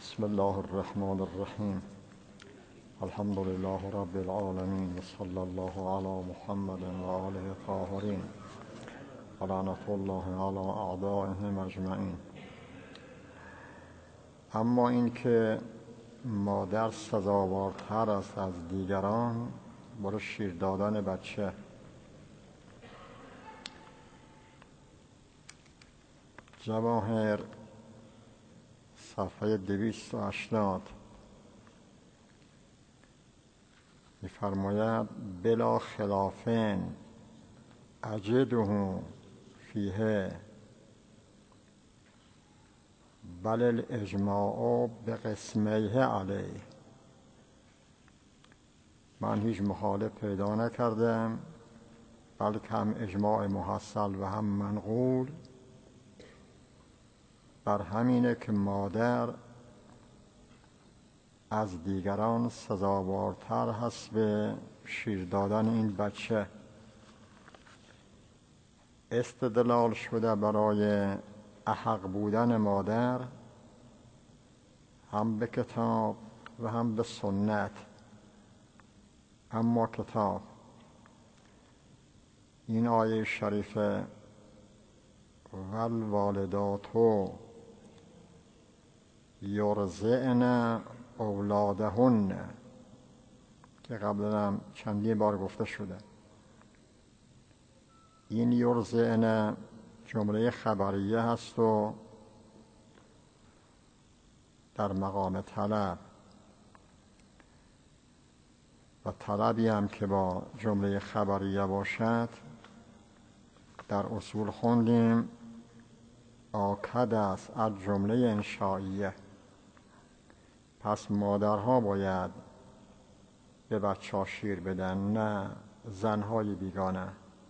بسم الله الرحمن الرحیم. الحمد لله رب العالمین و صلی الله علی محمد و آله الطاهرین و لعنة الله علی اعدائهم اجمعین. اما این که مادر سزاوارتر است از دیگران برای شیر دادن بچه. جواهر صفحه 280 می‌فرماید بلا خلافین اجده فیه بل الاجماع بقسمیه علیه. من هیچ مخالف پیدا نکردم، بلکه هم اجماع محصل و هم منقول بر همینه که مادر از دیگران سزاوارتر هست به شیر دادن این بچه. استدلال شده برای احق بودن مادر هم به کتاب و هم به سنت. اما کتاب این آیه شریفه والوالدات یرضعن اولادهن که قبلا هم چندین بار گفته شده. این یرضعن جمله خبریه هست و در مقام طلب، و طلبی هم که با جمله خبریه باشد در اصول خوندیم آکد است از جمله انشائیه. پس مادرها باید به بچه ها شیر بدن، نه زنهای بیگانه.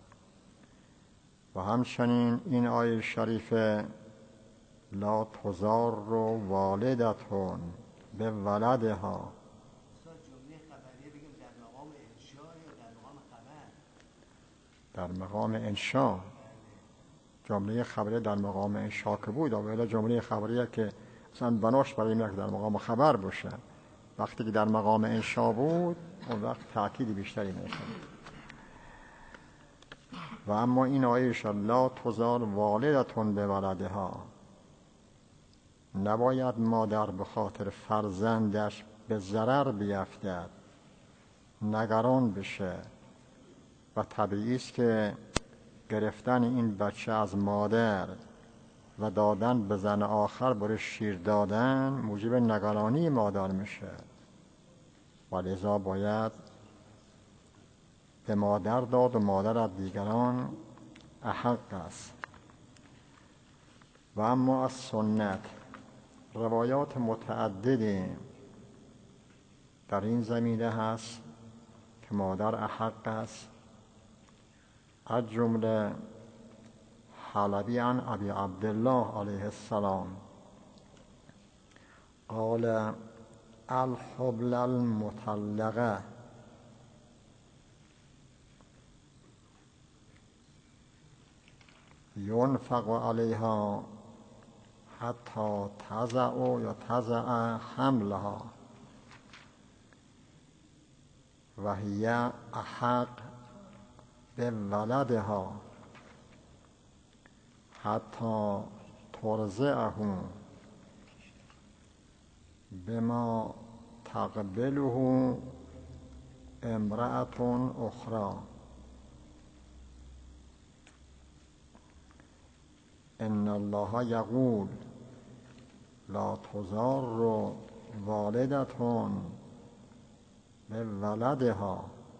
و همچنین این آیه شریفه لا تضار والدتون به ولدها. جمله خبریه بگیم در مقام انشاء یا در مقام خبر؟ در مقام انشاء. جمله خبریه در مقام انشاء که بود، اولا جمله خبریه که اصلا بناش برای این که در مقام خبر باشه. وقتی که در مقام انشاء بود اون وقت تأکید بیشتری میشه. و اما این آیه لا تضار والدتون به ولدها، نباید مادر به خاطر فرزندش به ضرر بیفتد، نگران بشه. و طبیعی است که گرفتن این بچه از مادر و دادن به زن آخر برای شیر دادن موجب نگرانی مادر میشه، و لذا باید به مادر داد و مادر از دیگران احق است. و اما از سنت روایات متعددی در این زمینه هست که مادر احق است. از جمله حلبی عن ابی عبدالله علیه السلام قال الحبل المطلقه ينفق علیها حتی تضع یا تضع حملها و هی احق به ولدها حتی ترضعه بما تقبله امرأة اخرى. ان الله یقول لا تضار والدتون به ولدها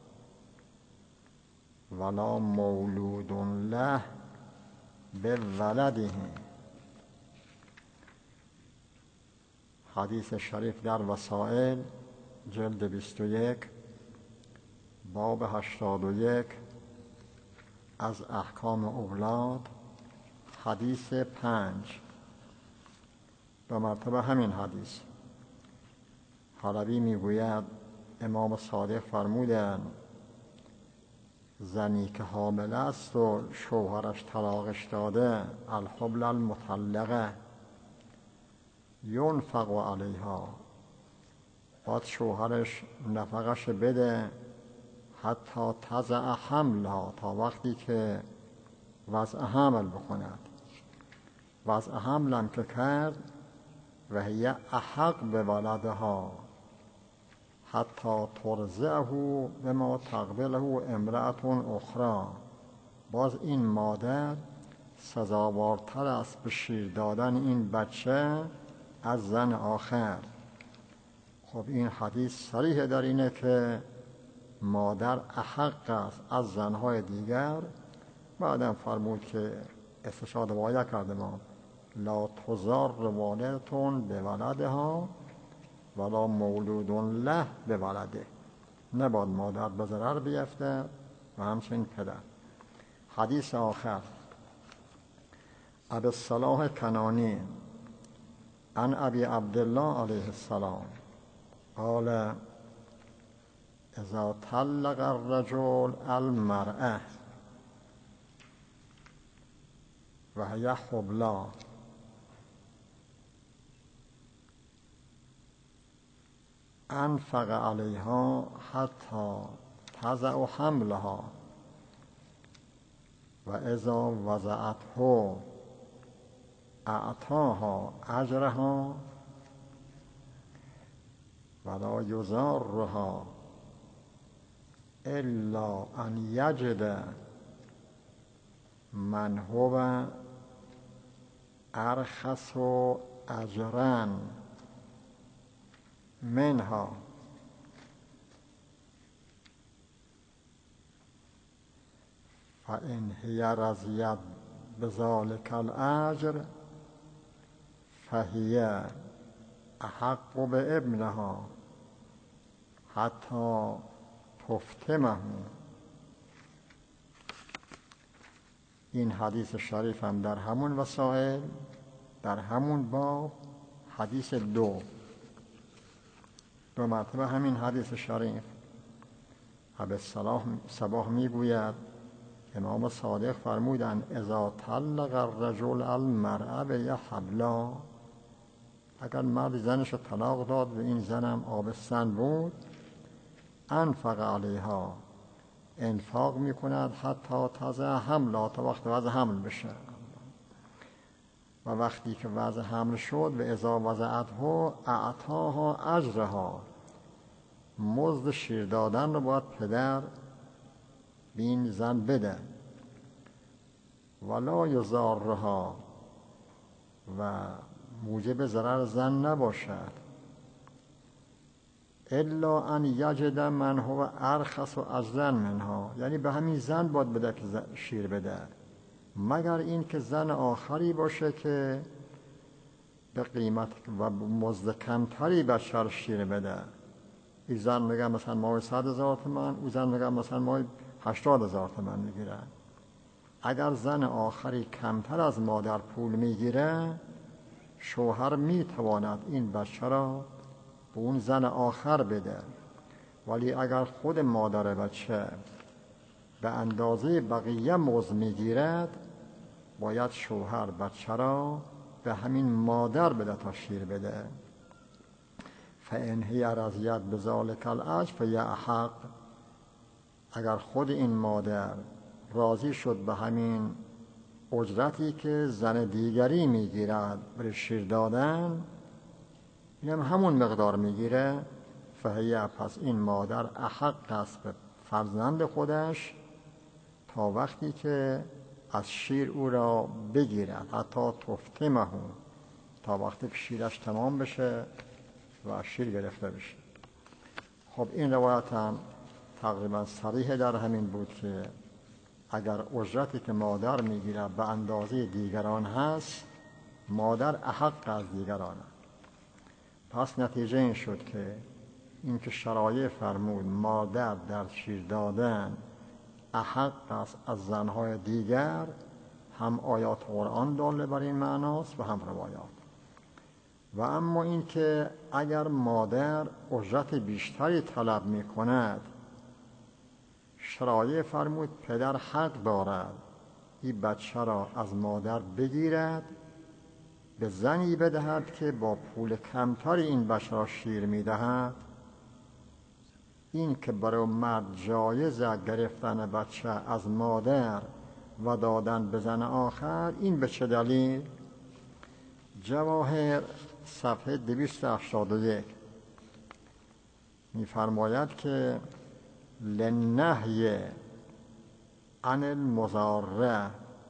ولا مولود له به ولده. حدیث شریف در وسائل جلد 21 باب 81 از احکام اولاد حدیث 5 به مرتبه همین حدیث. حلبی میگوید امام صادق فرمودند زنی که حامل است و شوهرش طلاقش داده الحبل المطلقه ینفق علیها، باید شوهرش نفقش بده حتی تضع حملها، تا وقتی که وضع حمل بکند. وضع حملم که کرد و هی احق به ولدها حتی ترضعه بما تقبله امرأة اخرى، باز این مادر سزاوارتر است به شیر دادن این بچه از زن آخر. خب این حدیث صریح در اینه که مادر احق است از زنهای دیگر. بعدم فرمود که استشهاد وایه کرده ما لا تضار والدتون به ولدها ولا مولود له به ولده، نباید مادر به ضرر بیفته و همچنین پدر. حدیث آخر ابی الصلاح کنانی عن ابی عبدالله علیه السلام قال اذا طلق الرجل المرأة و هی حبلا انفق علیها حتی تضع حملها و اذا وضعته اعطاها اجرها ولا یضارها الا ان یجد من هو ارخص اجرا منها. فإن هي رضيت بذلك الأجر فهي أحق بابنها حتی تفتمه. این حدیث شریف هم در همون وسائل، در همون باب، حدیث دو مرتبه همین حدیث شریف. ابی صباح میگوید امام صادق فرمودند اذا طلق الرجل المرأة به حبلا، اگر مرد زنش رو طلاق داد و این زنم آبستن بود، انفق علیها، انفاق میکند حتی تضع حملا، تا وقت وضع حمل بشه. و وقتی که وضع حمل شد و اذا وضعته اعطاها اجرها، مزد شیر دادن رو باید پدر به این زن بده. ولا یضارها، و موجب ضرر زن نباشد. الا ان یجد من هو ارخص اجرا منها، یعنی به همین زن باید بده که شیر بده، مگر این که زن آخری باشه که به قیمت و مزد کمتری بچه رو شیر بده. این زن میگه مثلا ماهی 100,000 تومان، او زن میگه مثلا ماهی 80,000 تومان میگیره. اگر زن آخری کمتر از مادر پول میگیره، شوهر میتواند این بچه را به اون زن آخر بده. ولی اگر خود مادر بچه به اندازه بقیه مزد میگیرد، باید شوهر بچه را به همین مادر بده تا شیر بده. فإن هی رضیت بذلک الاجر فهی احق، اگر خود این مادر راضی شد به همین اجرتی که زن دیگری میگیرد برای شیر دادن، اینم همون مقدار میگیره، فهی، پس این مادر احق است به فرزند خودش تا وقتی که از شیر او را بگیرد، حتی تفتمه، تا وقتی که شیرش تمام بشه و شیر گرفته بشه. خب این روایت هم تقریبا صریح در همین بود که اگر اجرتی که مادر میگیرد به اندازه دیگران هست، مادر احق از دیگران است. پس نتیجه این شد که این که شرایع فرمود مادر در شیر دادن احق است از زنهای دیگر، هم آیات قرآن داله بر این معناست و هم روایات. و اما این که اگر مادر اجرت بیشتری طلب می کند، شرایع فرمود پدر حق دارد این بچه را از مادر بگیرد به زنی بدهد که با پول کمتری این بچه را شیر میدهد، این که برای مرد جایزه گرفتن بچه از مادر و دادن به زن آخر، این به چه دلیل؟ جواهر صفحه 281 می‌فرماید که لنهی عن المضاره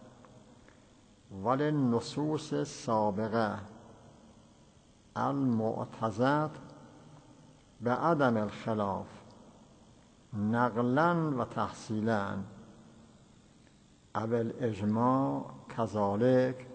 وللنصوص سابقه المعتزد به عدم الخلاف نقلا و تحصیلا اول اجماع کذالک.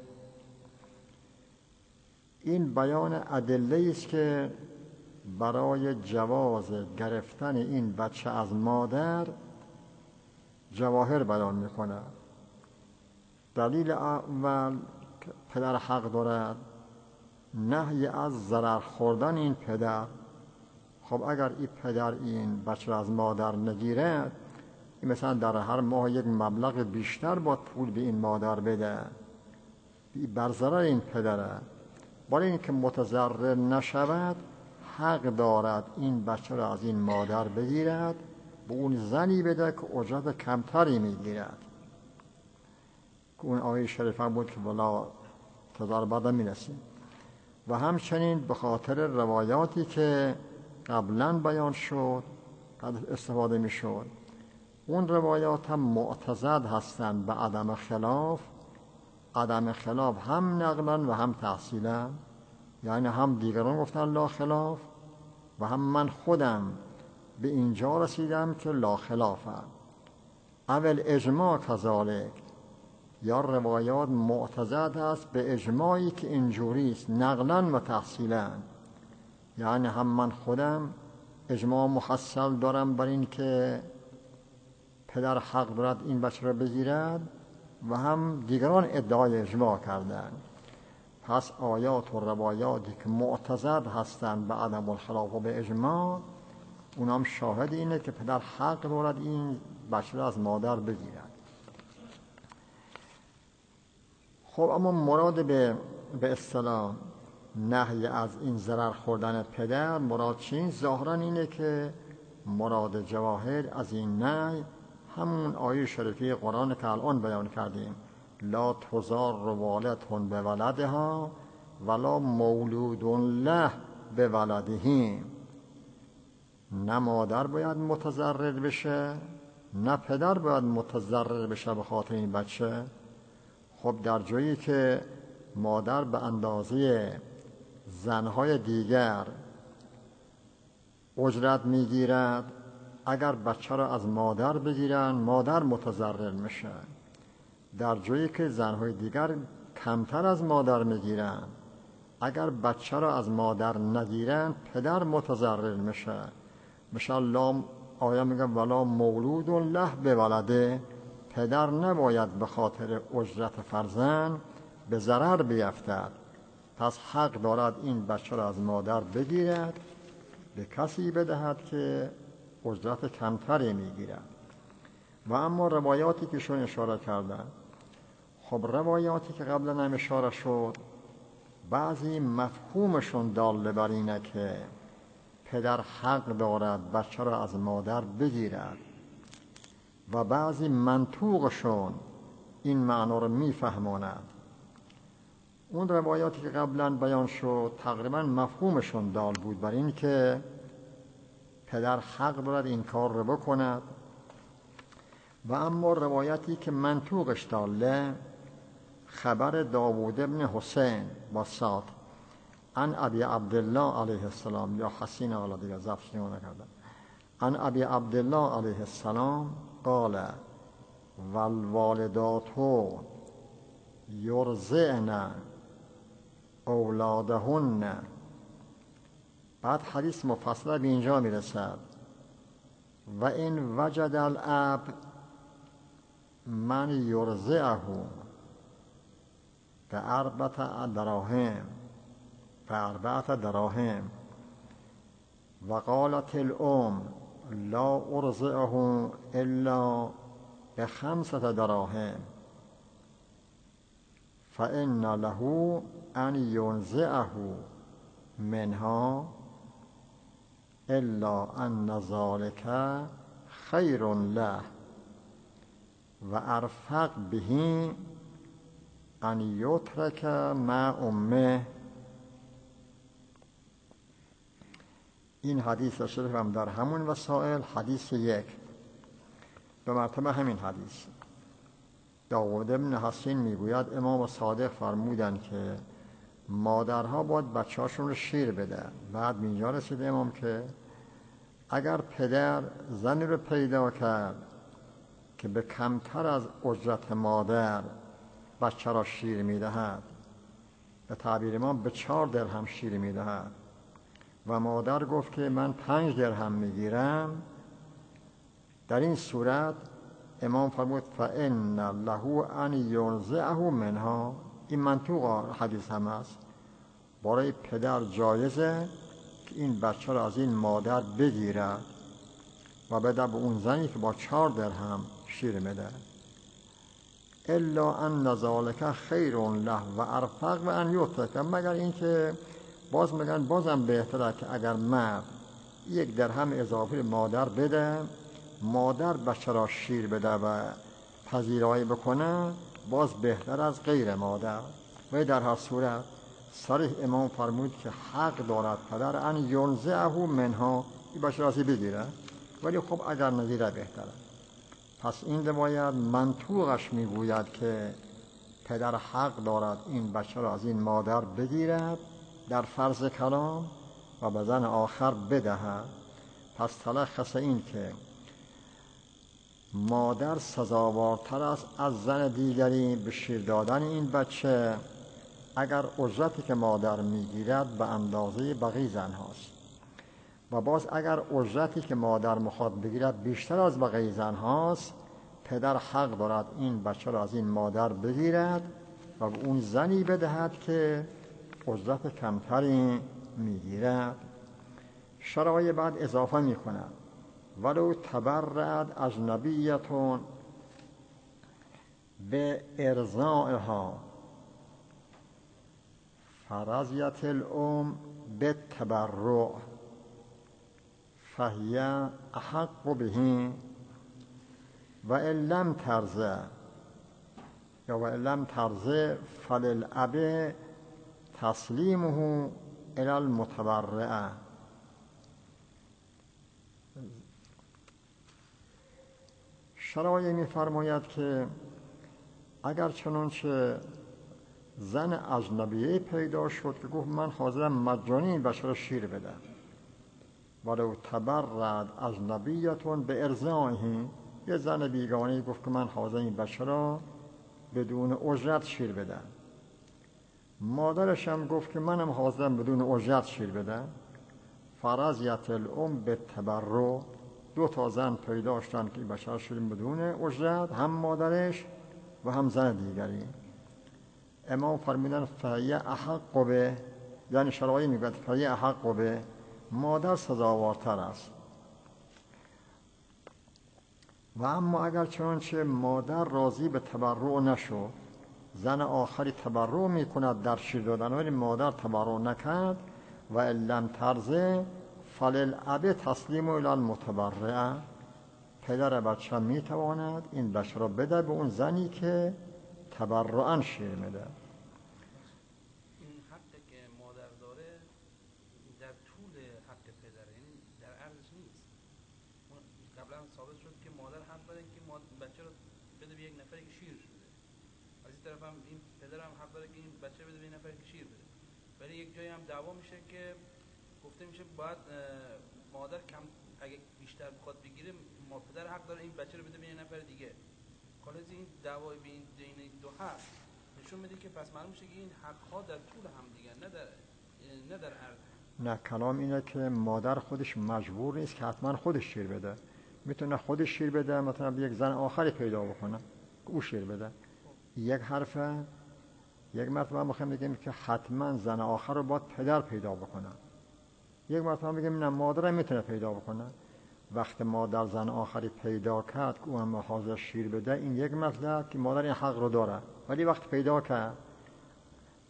این بیان ادله است که برای جواز گرفتن این بچه از مادر جواهر بیان میکنه. دلیل اول که پدر حق دارد، نهی از ضرر خوردن این پدر. خب اگر این پدر این بچه از مادر نگیره، این مثلا در هر ماه یک مبلغ بیشتر با پول به این مادر بده، بر ضرر این پدره. برای اینکه متضرر نشود حق دارد این بچه را از این مادر بگیرد، به اون زنی بده که اجرت کمتری میگیرد، که اون آیه شریفه بود که ولا تضار بعد میرسیم. و همچنین به خاطر روایاتی که قبلا بیان شد استفاده میشد، اون روایات هم معتضد هستند به عدم خلاف. عدم خلاف هم نقلا و هم تحصیلا، یعنی هم دیگران گفتن لا خلاف و هم من خودم به اینجا رسیدم که لا خلافه. اول اجماع کذالک، یا روایات معتضد است به اجماعی که اینجوری است نقلا و تحصیلا، یعنی هم من خودم اجماع محصل دارم بر این که پدر حق دارد این بچه را بگیرد و هم دیگران ادعای اجماع کردند. پس آیات و روایاتی که معتضد هستند به عدم الخلاف و به اجماع، اونام شاهد اینه که پدر حق دارد این بچه را از مادر بگیرد. خب اما مراد به اصطلاح نهی از این ضرر خوردن پدر مراد چین؟ ظاهرا اینه که مراد جواهر از این نهی همون آیه شریفی قرآن که الان بیان کردیم، لا تضار والدة بولدها ولا مولود له بولده. نه مادر باید متضرر بشه، نه پدر باید متضرر بشه به خاطر این بچه. خب در جایی که مادر به اندازه زنهای دیگر اجرت میگیرد، اگر بچه را از مادر بگیرن مادر متضرر میشه. در جایی که زنهای دیگر کمتر از مادر میگیرن، اگر بچه را از مادر نگیرن پدر متضرر میشه. مثلا آیه میگه ولا مولود له بولده، پدر نباید به خاطر اجرت فرزند به ضرر بیفتد. پس حق دارد این بچه را از مادر بگیرد، به کسی بدهد که اجرت کمتری میگیرد. و اما روایاتی که شون اشاره کردن، خب روایاتی که قبلا هم اشاره شد، بعضی مفهومشون داله بر اینه که پدر حق دارد بچه را از مادر بگیرد، و بعضی منطوقشون این معنا رو میفهماند. اون روایاتی که قبلا بیان شد تقریبا مفهومشون دال بود بر این که پدر حق دارد این کار رو بکند. و اما روایتی که منطوقش داله، خبر داوود ابن حسین با صاد عن ابی عبدالله علیه السلام، یا حسین علیه دیگه زفت نمونه کردن، عن ابی عبدالله علیه السلام قال والوالدات یرضعن اولادهن. بعد حدیث مفصل به اینجا میرسد و این وجد الاب من یرضعه بأربعة دراهم و قالت الام لا ارضعه الا ب5 دراهم فإن له ان ینزعه منها الا ان ذلك خیر له و ارفق به ان یترک مع امه. این حدیث شریف هم در همون وسائل حدیث 1 به مرتبه همین حدیث. داود بن حسین میگوید امام صادق فرمودند که مادرها باید بچه‌هاشون رو شیر بدن. بعد اینجا رسید امام که اگر پدر زنی رو پیدا کرد که به کمتر از اجرت مادر بچه را شیر میدهد، به تعبیر ما به 4 درهم شیر میدهد و مادر گفت که من 5 درهم میگیرم، در این صورت امام فرمود فإن له ان ینزعه منها. این منطوق حدیث هم است. برای پدر جایزه که این بچه را از این مادر بگیرد و بده به اون زنی که با 4 درهم شیر میده. الا ان ذلک خیر له و ارفق و ان یترک، مگر اینکه باز میگن بازم بهتره که اگر مرد 1 درهم اضافی مادر بده، مادر بچه را شیر بده و پذیرایی بکنه، باز بهتر از غیر مادر. و در هر صورت صریح امام فرمود که حق دارد پدر ان ینزعه منها، این بچه را بگیره، ولی خب اگر نگیره بهتره. پس این روایت منطوقش میگوید که پدر حق دارد این بچه را از این مادر بگیرد در فرض کلام و به زن آخر بدهد. پس تلخص این که مادر سزاوارتر است از زن دیگری به شیر دادن این بچه اگر اجرتی که مادر میگیرد به اندازه بقیه زن هاست، و باز اگر اجرتی که مادر میخواد بگیرد بیشتر از بقیه زن هاست، پدر حق دارد این بچه را از این مادر بگیرد و به اون زنی بدهد که اجرت کمتری میگیرد. شرایع بعد اضافه میکند ولو تبرعت اجنبیتون به ارضاعها فرضیت الام به تبرع فهی احق به و ان لم ترضع یا و ان لم ترضع فللاب تسلیمه الی المتبرع. شرایع می‌فرماید که اگر چنانچه زن اجنبیه پیدا شد که گفت من حاضرم مجانی این بچه را شیر بدم، ولو تبرعت اجنبیتون به ارضاعه، یه زن بیگانه گفت که من حاضرم این بچه را بدون اجرت شیر بدم، مادرش هم گفت که منم حاضرم بدون اجرت شیر بدم، فرضیت الام به تبرع، 2 زن پیدا شدن که بچه را شیر بدون اجرت، هم مادرش و هم زن دیگری. امام فرمودن فهی احق به، یعنی شرایع میگوید فهی احق به، مادر سزاوارتر است. و اما اگر چنانچه مادر راضی به تبرع نشد، زن آخری تبرع میکند در شیر دادن ولی مادر تبرع نکرد، و ان لم ترضع فللاب تسلیم الی المتبرع، پدر بچه میتواند این بچه را بده به اون زنی که تبرعاً شیر میده. این حقی که مادر داره در طول حق پدر، یعنی در عرضش نیست. قبلا ثابت شد که مادر حق داره که بچه رو بده به یک نفری که شیر شده، از این طرف هم این پدر هم حق داره که این بچه بده به یک نفری که شیر بده. ولی یک جایی هم دعوا میشه که گفته میشه باید مادر کم اگه بیشتر بخواد بگیره، پدر حق داره این بچه رو بده به یک نفر دیگه. خلاص این دعوای بین دو حق نشون میده که پس معلوم میشه که این حق‌ها در طول هم دیگه، نه در عرض. نه، کلام اینه که مادر خودش مجبور نیست که حتما خودش شیر بده، میتونه خودش شیر بده، مثلا یک زن آخری پیدا بکنه او شیر بده. یک حرفه، یک مرتبه میخوام بگیم که حتما زن آخر رو باید پدر پیدا بکنه، یک مرتبه میگیم نه مادر میتونه پیدا بکنه. وقت مادر زن آخری پیدا کرد که او هم حاضر شیر بده، این یک مطلب که مادر این حق رو داره، ولی وقت پیدا کرد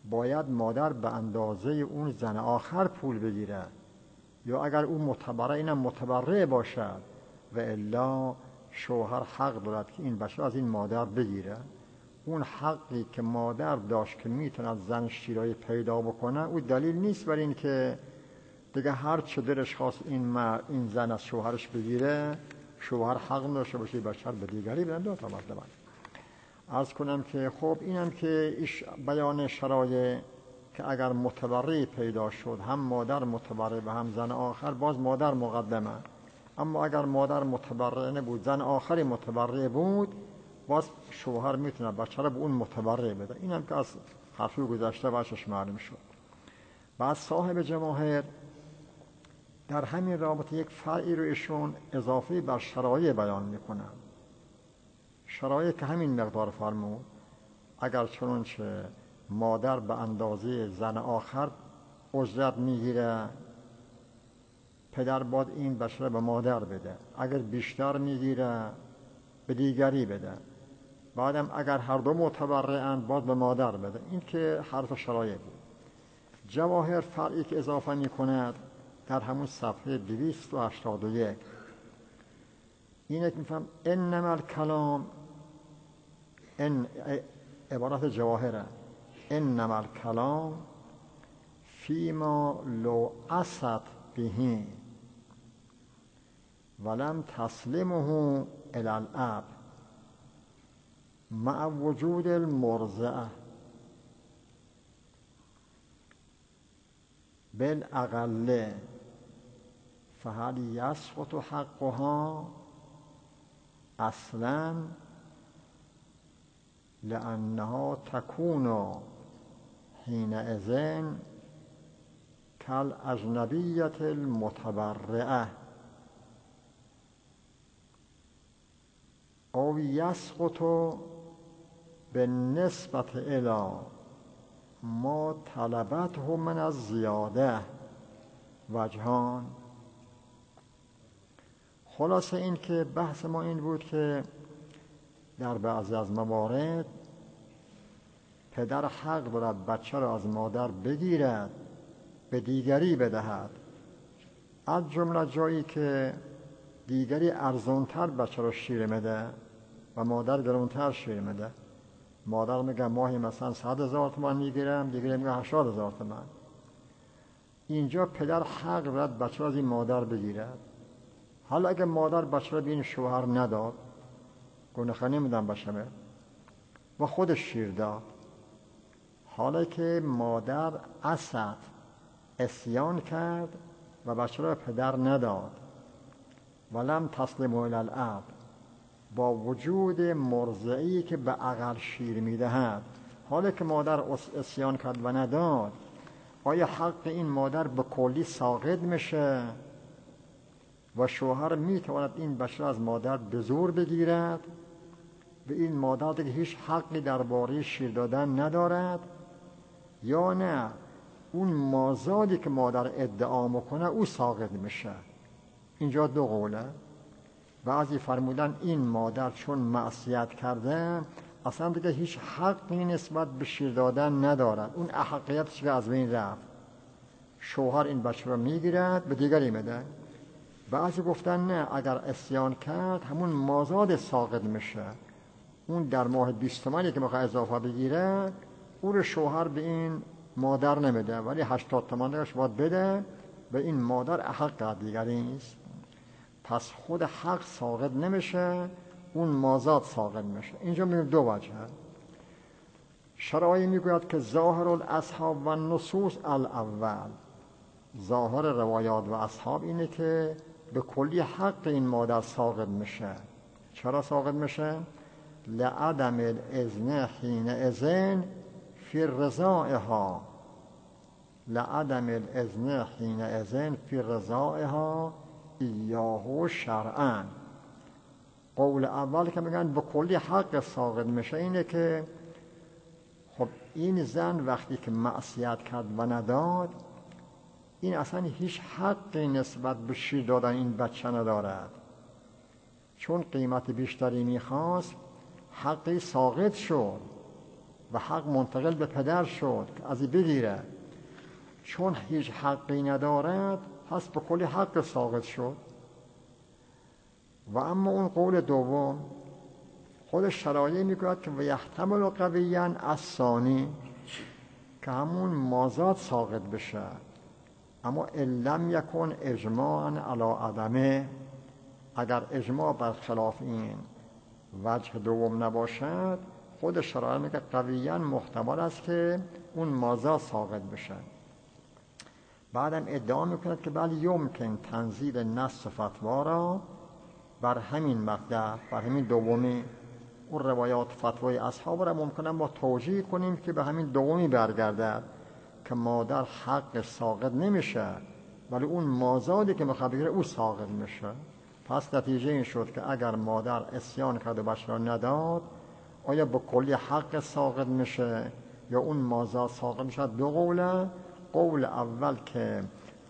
باید مادر به اندازه اون زن آخر پول بگیره، یا اگر اون متبرع اینم متبرع باشد و الا شوهر حق دارد که این بچه از این مادر بگیره. اون حقی که مادر داشت که میتونه زن شیرایی پیدا بکنه، اون دلیل نیست بر این که دیگه هر چه دلش خواست این زن از شوهرش بگیره، شوهر حق داشته باشه بچه رو به دیگری بدن. دو تا مطلب عرض کنم که خب اینم که بیان شرایع که اگر متبرعی پیدا شد، هم مادر متبرع و هم زن آخر، باز مادر مقدمه. اما اگر مادر متبرع نبود، زن آخری متبرع بود، باز شوهر میتونه بچه رو به اون متبرع بده. اینم که از حرفی گذشته باشش معلوم شد. بعد صاحب جواهر در همین رابطه یک فرعی رو ایشون اضافه بر شرایع بیان میکنن. شرایع که همین مقدار فرمود، اگر چنانچه مادر به اندازه زن آخر اجرت میگیره، پدر باید این بچه به مادر بده. اگر بیشتر میگیره به دیگری بده. بعدم اگر هر دو متبرعن باید به مادر بده. این که حرف شرایع بود. جواهر فرعی که اضافه میکند در همون صفحه 281 اینه که میفهم انما الکلام، این عبارت جواهره، انما الکلام فیما لو عصت به ولم تسلمه الی الاب مع وجود المرضعه بالاقل فهل یسقط حقها اصلا لانها تكون حینئذ کالاجنبیة المتبرعه او یسقط بالنسبة الی ما طلبته من الزیاده وجهان. خلاصه این که بحث ما این بود که در بعضی از موارد پدر حق دارد بچه را از مادر بگیرد به دیگری بدهد، از جمله جایی که دیگری ارزانتر بچه را شیر میده و مادر گرانتر شیر میده. مادر میگه ماهی مثلا 100,000 تومان میگیرم، دیگری میگه 80,000 تومان. اینجا پدر حق دارد بچه را از این مادر بگیرد. حالا اگه مادر بچه را به این شوهر نداد، گونه نمیدم بچه و خودش شیر داد، حالا که مادر عصت عصیان کرد و بچه را پدر نداد، ولم تسلمه الی الاب، با وجود مرضعی که به عقل شیر میدهد، حالا که مادر عصیان کرد و نداد، آیا حق این مادر به کلی ساقط میشه و شوهر میتواند این بچه از مادر به زور بگیرد و این مادر دیگه هیچ حقی درباره شیر دادن ندارد، یا نه اون مازادی که مادر ادعا میکنه او ساقط میشه؟ اینجا دو قوله. بعضی فرمودن این مادر چون معصیت کرده اصلا دیگه هیچ حقی نسبت به شیر دادن ندارد، اون احقیتش که از بین رفت، شوهر این بچه رو میگیرد به دیگری میده. بعضی گفتن نه، اگر عصیان کرد همون مازاد ساقط میشه، اون در ماه 20 تومانی که میخواد اضافه بگیره او رو شوهر به این مادر نمیده، ولی 80 تومان دیگرش باید بده به این مادر، احق دیگری نیست. پس خود حق ساقط نمیشه، اون مازاد ساقط میشه. اینجا میگیم دو وجه. شرایع میگوید که ظاهر الاصحاب و النصوص الاول، ظاهر روایات و اصحاب اینه که به کلی حق این مادر ساقط میشه. چرا ساقط میشه؟ لعدم الاذن حینئذ فی رضاعها، لعدم الاذن حینئذ فی رضاعها ایاه شرعا. قول اول که میگن به کلی حق ساقط میشه اینه که خب این زن وقتی که معصیت کرد و نداد، این اصلا هیچ حقی نسبت به شیر دادن این بچه ندارد، چون قیمت بیشتری میخواست حقی ساقط شد. و حق منتقل به پدر شد که از این بگیره. چون هیچ حقی ندارد پس به کلی حق ساقط شد. و اما اون قول دوم خود شرایعی میگوید که و یحتمل قویاً الثانی، که همون مازاد ساقط بشه، اما ان لم یکن اجماعاً علی عدمه، اگر اجماع بر خلاف این وجه دوم نباشد، خود شرایع میگه قویاً محتمل است که اون مازاد ساقط بشه. بعدم ادعا میکند که بل یمکن تنزیل نص فتوا را بر همین مبدأ، بر همین دومی، اون روایات فتوای اصحاب را ممکنه ما توجیه کنیم که به همین دومی برگردد که مادر حق ساقط نمیشه، ولی اون مازادی که میخواد بگیره او ساقط میشه. پس نتیجه این شد که اگر مادر عصیان کرد و بچه را نداد، آیا به کلی حق ساقط میشه یا اون مازاد ساقط میشه؟ دو قوله. قول اول که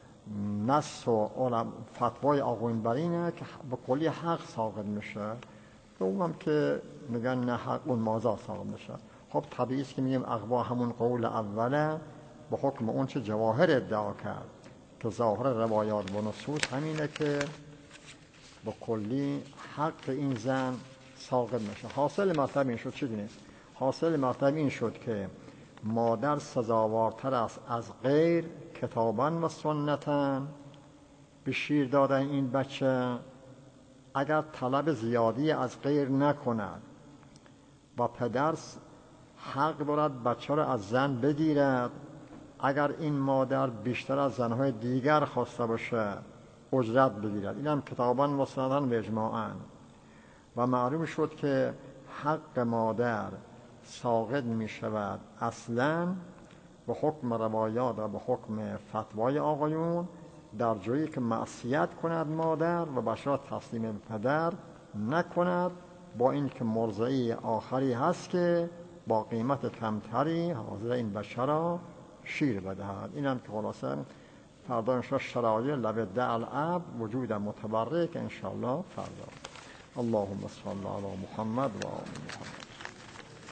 نص و فتوای آقایون بر اینه که به کلی حق ساقط میشه، دوم که میگن نه حق اون مازاد ساقط میشه. خب طبیعی است که میگیم اقوا همون قول اوله به حکم اون چه جواهر ادعا کرد که ظاهر روایات و نصوص همینه که به کلی حق این زن ساقط میشه. حاصل مطلب این شد چی نیست؟ حاصل مطلب این شد که مادر سزاوارتر است از غیر کتاباً و سنتاً به شیر دادن این بچه اگر طلب زیادی از غیر نکند و پدر حق دارد بچه را از زن بگیرد اگر این مادر بیشتر از زنهای دیگر خواسته باشه اجرت بگیرد. این هم کتاباً و سنتاً و اجماعاً. و معلوم شد که حق مادر ساقط می شود اصلاً به حکم روایات و به حکم فتوای آقایون در جایی که معصیت کند مادر و بچه را تسلیم به پدر نکند، با این که مرضعی آخری هست که با قیمت کمتری حاضر این بچه را شیر بدهد. این هم که خلاصه فردا انشاء شرایع لبدع الاب وجود متبرک انشاءالله فردا. اللهم صل علی محمد و آل محمد.